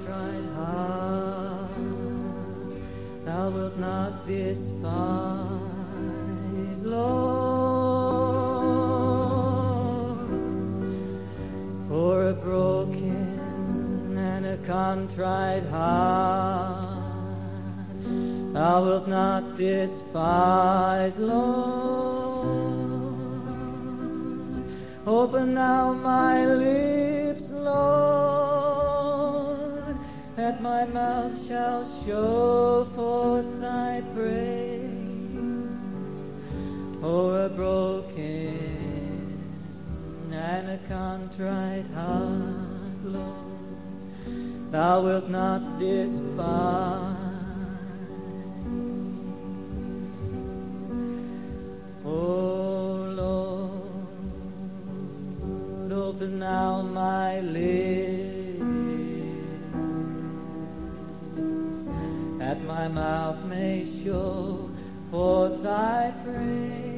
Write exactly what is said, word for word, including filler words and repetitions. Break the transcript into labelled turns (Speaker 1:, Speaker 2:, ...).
Speaker 1: contrite heart thou wilt not despise, Lord. For a broken and a contrite heart thou wilt not despise, Lord. Open thou my lips, Lord, that my mouth shall show forth thy praise. For a broken and a contrite heart, Lord, thou wilt not despise. O Lord, open thou my lips, that my mouth may show forth thy praise.